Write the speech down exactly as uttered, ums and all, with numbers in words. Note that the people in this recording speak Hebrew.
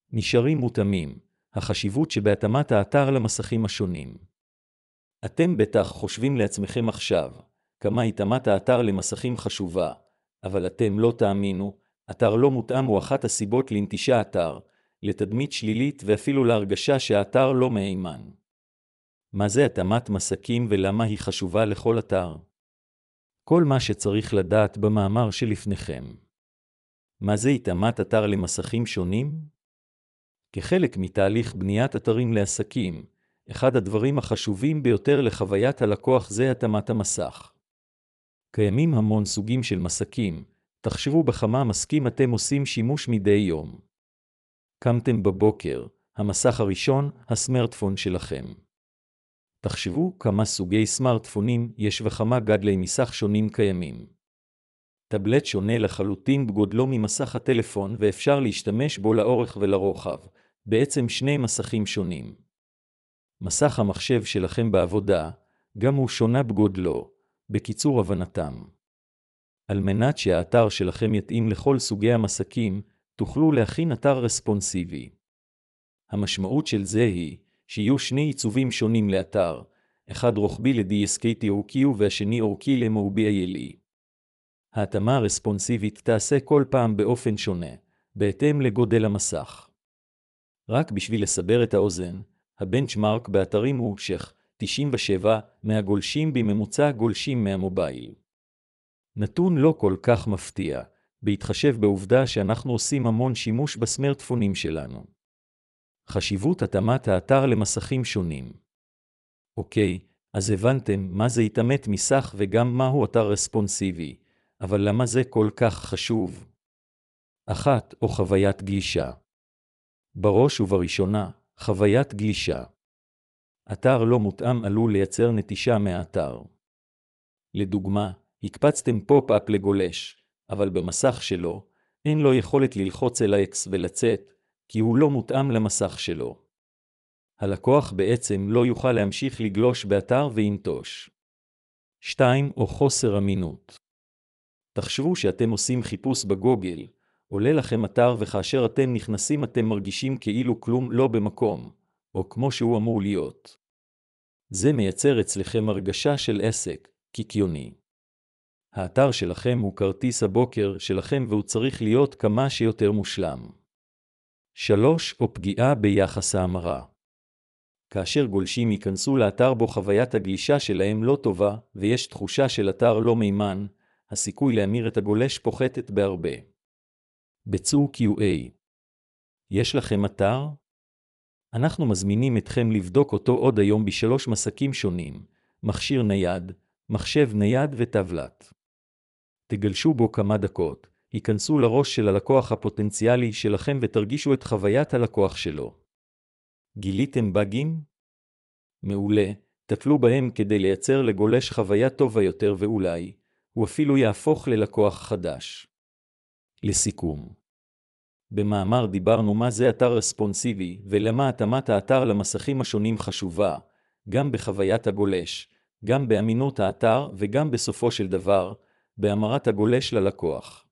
נשארים מותאמים, החשיבות שבהתאמת האתר למסכים השונים. אתם בטח חושבים לעצמכם עכשיו, כמה התאמת האתר למסכים חשובה, אבל אתם לא תאמינו, אתר לא מותאם הוא אחת הסיבות לנטישה אתר, לתדמית שלילית ואפילו להרגשה שהאתר לא מהימן. מה זה התאמת מסכים ולמה היא חשובה לכל אתר? כל מה שצריך לדעת במאמר שלפניכם. מה זה התאמת אתר למסכים שונים? כחלק מתהליך בניית אתרים לעסקים, אחד הדברים החשובים ביותר לחוויית הלקוח זה התאמת המסך. קיימים המון סוגים של מסכים, תחשבו בכמה מסכים אתם עושים שימוש מדי יום. קמתם בבוקר, המסך הראשון, הסמארטפון שלכם. תחשבו כמה סוגי סמארטפונים יש וכמה גודלי מסך שונים קיימים. טאבלט שונה לחלוטין בגודלו ממסך הטלפון ואפשר להשתמש בו לאורך ולרוחב, בעצם שני מסכים שונים. מסך המחשב שלכם בעבודה, גם הוא שונה בגודלו, בקיצור הבנתם. על מנת שהאתר שלכם יתאים לכל סוגי המסכים, תוכלו להכין אתר רספונסיבי. המשמעות של זה היא, שיהיו שני עיצובים שונים לאתר, אחד רוחבי ל-די אס קיי טי אורכי והשני אורכי ל-מוביילי. ההתאמה הרספונסיבית תעשה כל פעם באופן שונה, בהתאם לגודל המסך. רק בשביל לסבר את האוזן, הבנצ'מרק באתרים הוא שך תשעים ושבע מהגולשים בממוצע גולשים מהמובייל. נתון לא כל כך מפתיע, בהתחשב בעובדה שאנחנו עושים המון שימוש בסמארטפונים שלנו. חשיבות התאמת האתר למסכים שונים. אוקיי, אז הבנתם מה זה התאמת מסך וגם מהו אתר רספונסיבי, אבל למה זה כל כך חשוב? אחת, או חוויית גלישה. בראש ובראשונה, חוויית גלישה. אתר לא מותאם עלול לייצר נטישה מהאתר. לדוגמה, הקפצתם פופ-אפ לגולש, אבל במסך שלו, אין לו יכולת ללחוץ אל ה-X ולצאת, כי הוא לא מותאם למסך שלו. הלקוח בעצם לא יוכל להמשיך לגלוש באתר וינטוש. שתיים, או חוסר אמינות. תחשבו שאתם עושים חיפוש בגוגל, עולה לכם אתר וכאשר אתם נכנסים אתם מרגישים כאילו כלום לא במקום, או כמו שהוא אמור להיות. זה מייצר אצלכם הרגשה של עסק, קיקיוני. האתר שלכם הוא כרטיס הבוקר שלכם והוא צריך להיות כמה שיותר מושלם. שלוש, או פגיעה ביחס ההמרה. כאשר גולשים ייכנסו לאתר בו חוויית הגלישה שלהם לא טובה ויש תחושה של אתר לא מימן, הסיכוי להמיר את הגולש פוחתת בהרבה. ביצעו קיו איי. יש לכם אתר? אנחנו מזמינים אתכם לבדוק אותו עוד היום בשלוש מסכים שונים, מכשיר נייד, מחשב נייד וטבלט. תגלשו בו כמה דקות, היכנסו לראש של הלקוח הפוטנציאלי שלכם ותרגישו את חוויית הלקוח שלו. גיליתם באגים? מעולה, טפלו בהם כדי לייצר לגולש חוויה טובה יותר ואולי, הוא אפילו יהפוך ללקוח חדש. לסיכום. במאמר דיברנו מה זה אתר רספונסיבי ולמה התאמת האתר למסכים השונים חשובה, גם בחוויית הגולש, גם באמינות האתר וגם בסופו של דבר, בהמרת הגולש ללקוח.